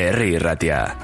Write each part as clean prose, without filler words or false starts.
Herri Ratia.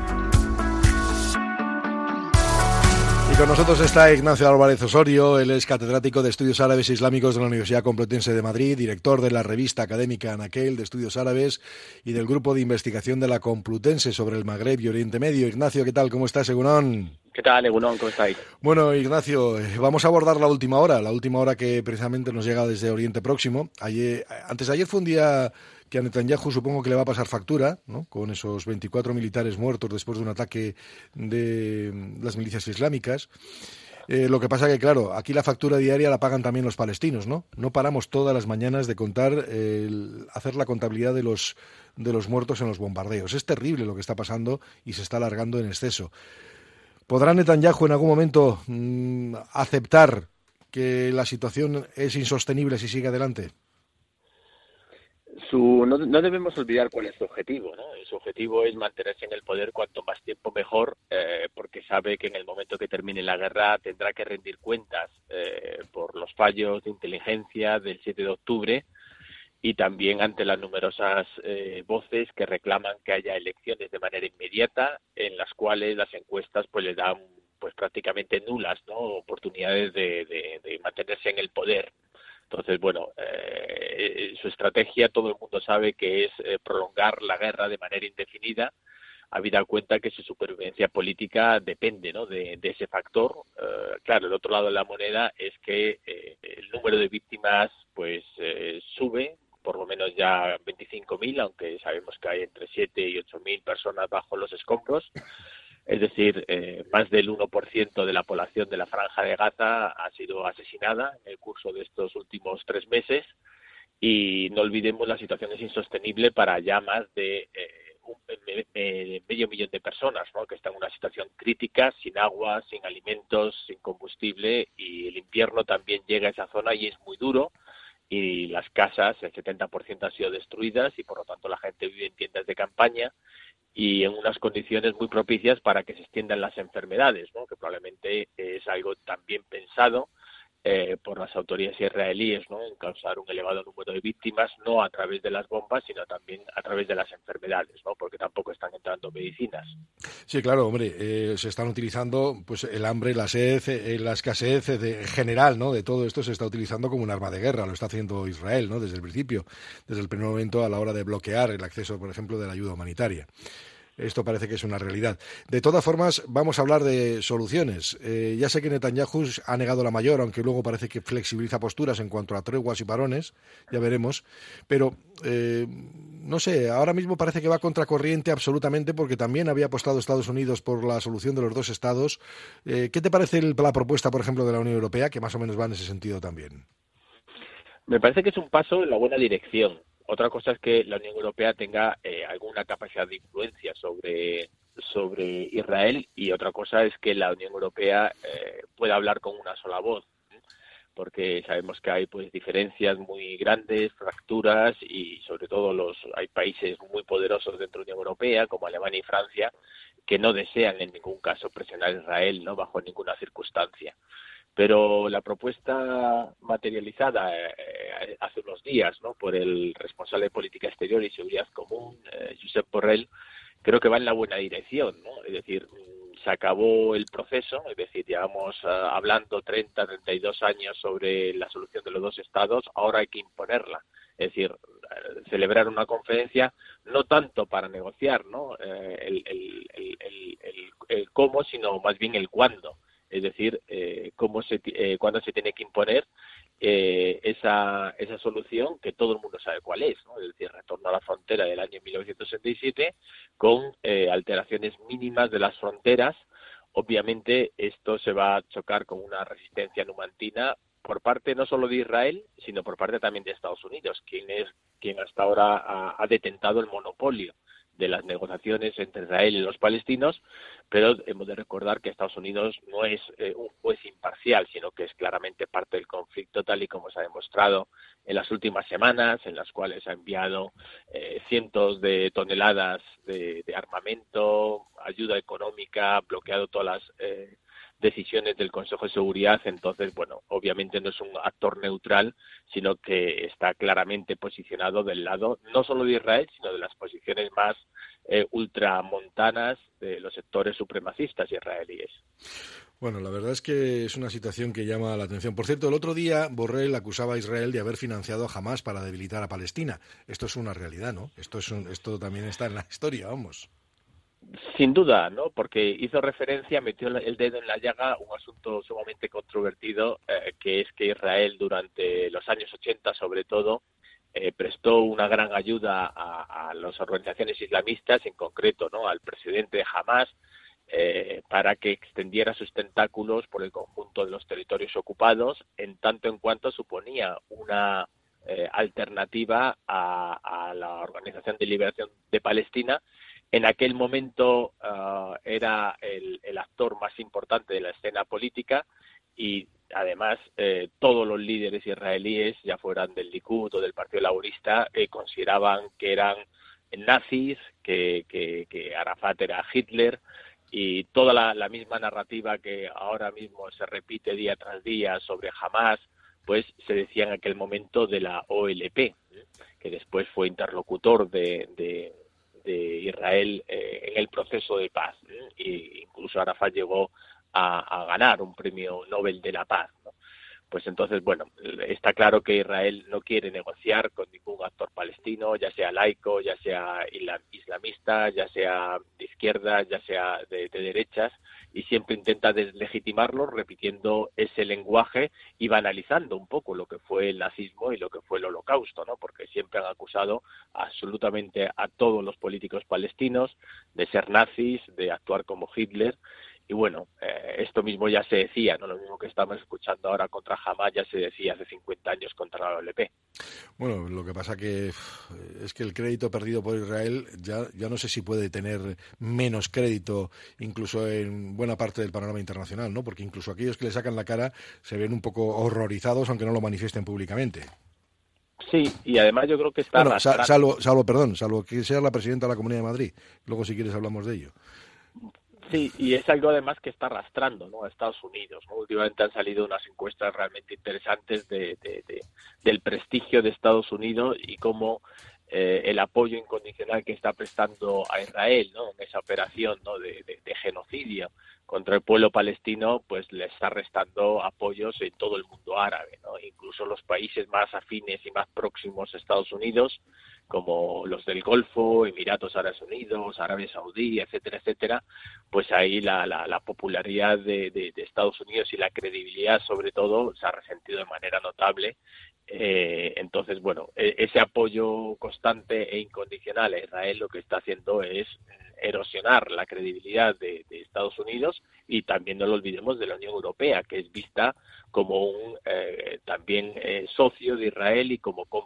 Y con nosotros está Ignacio Álvarez Osorio. Él es catedrático de Estudios Árabes e Islámicos de la Universidad Complutense de Madrid, director de la revista académica Anaquel de Estudios Árabes y del grupo de investigación de la Complutense sobre el Magreb y Oriente Medio. Ignacio, ¿qué tal? ¿Cómo estás, Egunon? ¿Qué tal, Egunon? ¿Cómo estáis? Bueno, Ignacio, vamos a abordar la última hora que precisamente nos llega desde Oriente Próximo. Antes de ayer fue un día que a Netanyahu supongo que le va a pasar factura, ¿no? Con esos 24 militares muertos después de un ataque de las milicias islámicas. Lo que pasa que, claro, aquí la factura diaria la pagan también los palestinos, ¿no? No paramos todas las mañanas de contar, hacer la contabilidad de los muertos en los bombardeos. Es terrible lo que está pasando y se está alargando en exceso. ¿Podrá Netanyahu en algún momento aceptar que la situación es insostenible si sigue adelante? No debemos olvidar cuál es su objetivo, ¿no? Su objetivo es mantenerse en el poder cuanto más tiempo mejor, porque sabe que en el momento que termine la guerra tendrá que rendir cuentas por los fallos de inteligencia del 7 de octubre y también ante las numerosas voces que reclaman que haya elecciones de manera inmediata, en las cuales las encuestas pues le dan pues prácticamente nulas, ¿no? Oportunidades de mantenerse en el poder. Entonces, bueno, su estrategia todo el mundo sabe que es prolongar la guerra de manera indefinida, habida cuenta que su supervivencia política depende, ¿no? de ese factor. Claro, el otro lado de la moneda es que el número de víctimas pues sube, por lo menos ya 25.000, aunque sabemos que hay entre 7 y 8.000 personas bajo los escombros. Es decir, más del 1% de la población de la Franja de Gaza ha sido asesinada en el curso de estos últimos 3 meses y no olvidemos la situación es insostenible para ya más de medio millón de personas, ¿no? Que están en una situación crítica, sin agua, sin alimentos, sin combustible y el invierno también llega a esa zona y es muy duro y las casas, el 70% han sido destruidas y por lo tanto la gente vive en tiendas de campaña y en unas condiciones muy propicias para que se extiendan las enfermedades, ¿no? Que probablemente es algo también pensado por las autoridades israelíes, ¿no? En causar un elevado número de víctimas, no a través de las bombas, sino también a través de las enfermedades, ¿no? Porque tampoco están entrando medicinas. Sí, claro, hombre, se están utilizando pues el hambre, la sed, la escasez en general, ¿no? De todo esto se está utilizando como un arma de guerra, lo está haciendo Israel, ¿no? Desde el principio, desde el primer momento a la hora de bloquear el acceso, por ejemplo, de la ayuda humanitaria. Esto parece que es una realidad. De todas formas, vamos a hablar de soluciones. Ya sé que Netanyahu ha negado la mayor, aunque luego parece que flexibiliza posturas en cuanto a treguas y parones, ya veremos. Pero, no sé, ahora mismo parece que va contracorriente absolutamente porque también había apostado Estados Unidos por la solución de los dos estados. ¿Qué te parece la propuesta, por ejemplo, de la Unión Europea, que más o menos va en ese sentido también? Me parece que es un paso en la buena dirección. Otra cosa es que la Unión Europea tenga alguna capacidad de influencia sobre Israel y otra cosa es que la Unión Europea pueda hablar con una sola voz, porque sabemos que hay pues diferencias muy grandes, fracturas y sobre todo hay países muy poderosos dentro de la Unión Europea como Alemania y Francia que no desean en ningún caso presionar a Israel, no bajo ninguna circunstancia. Pero la propuesta materializada hace unos días, ¿no? Por el responsable de Política Exterior y Seguridad Común, Josep Borrell, creo que va en la buena dirección, ¿no? Es decir, se acabó el proceso, es decir, llevamos hablando 32 años sobre la solución de los dos estados, ahora hay que imponerla. Es decir, celebrar una conferencia no tanto para negociar, ¿no? El cómo, sino más bien el cuándo. Es decir, cuándo se tiene que imponer esa solución que todo el mundo sabe cuál es, ¿no? Es decir, retorno a la frontera del año 1967 con alteraciones mínimas de las fronteras. Obviamente esto se va a chocar con una resistencia numantina por parte no solo de Israel, sino por parte también de Estados Unidos, quien hasta ahora ha detentado el monopolio de las negociaciones entre Israel y los palestinos, pero hemos de recordar que Estados Unidos no es un juez imparcial, sino que es claramente parte del conflicto, tal y como se ha demostrado en las últimas semanas, en las cuales ha enviado cientos de toneladas de armamento, ayuda económica, bloqueado todas las decisiones del Consejo de Seguridad. Entonces, bueno, obviamente no es un actor neutral, sino que está claramente posicionado del lado no solo de Israel, sino de las posiciones más ultramontanas de los sectores supremacistas israelíes. Bueno, la verdad es que es una situación que llama la atención. Por cierto, el otro día Borrell acusaba a Israel de haber financiado a Hamás para debilitar a Palestina. Esto es una realidad, ¿no? Esto también está en la historia, vamos. Sin duda, ¿no? Porque hizo referencia, metió el dedo en la llaga, un asunto sumamente controvertido, que es que Israel durante los años 80, sobre todo, prestó una gran ayuda a las organizaciones islamistas, en concreto, ¿no?, al presidente de Hamás, para que extendiera sus tentáculos por el conjunto de los territorios ocupados, en tanto en cuanto suponía una alternativa a la Organización de Liberación de Palestina. En aquel momento era el actor más importante de la escena política y además todos los líderes israelíes, ya fueran del Likud o del Partido Laborista, consideraban que eran nazis, que Arafat era Hitler, y toda la misma narrativa que ahora mismo se repite día tras día sobre Hamás, pues se decía en aquel momento de la OLP, que después fue interlocutor de Israel en el proceso de paz, e incluso Arafat llegó a ganar un premio Nobel de la Paz, ¿no? Pues entonces, bueno, está claro que Israel no quiere negociar con ningún actor palestino, ya sea laico, ya sea islamista, ya sea de izquierda, ya sea de derechas, y siempre intenta deslegitimarlo repitiendo ese lenguaje y banalizando un poco lo que fue el nazismo y lo que fue el Holocausto, ¿no? Porque siempre han acusado absolutamente a todos los políticos palestinos de ser nazis, de actuar como Hitler. Y bueno, esto mismo ya se decía, ¿no? Lo mismo que estamos escuchando ahora contra Hamás ya se decía hace 50 años contra la OLP. Bueno, lo que pasa que es que el crédito perdido por Israel ya no sé si puede tener menos crédito incluso en buena parte del panorama internacional, ¿no? Porque incluso aquellos que le sacan la cara se ven un poco horrorizados aunque no lo manifiesten públicamente. Sí, y además yo creo que está... Bueno, salvo que sea la presidenta de la Comunidad de Madrid. Luego, si quieres, hablamos de ello. Sí, y es algo además que está arrastrando, ¿no?, a Estados Unidos, ¿no? Últimamente han salido unas encuestas realmente interesantes del prestigio de Estados Unidos y cómo el apoyo incondicional que está prestando a Israel, ¿no?, en esa operación, ¿no?, de genocidio contra el pueblo palestino, pues le está restando apoyos en todo el mundo árabe, ¿no? Incluso los países más afines y más próximos a Estados Unidos, como los del Golfo, Emiratos Árabes Unidos, Arabia Saudí, etcétera, etcétera, pues ahí la popularidad de Estados Unidos y la credibilidad, sobre todo, se ha resentido de manera notable. Entonces, bueno, ese apoyo constante e incondicional a Israel lo que está haciendo es erosionar la credibilidad de Estados Unidos y también no lo olvidemos de la Unión Europea, que es vista como un también socio de Israel y como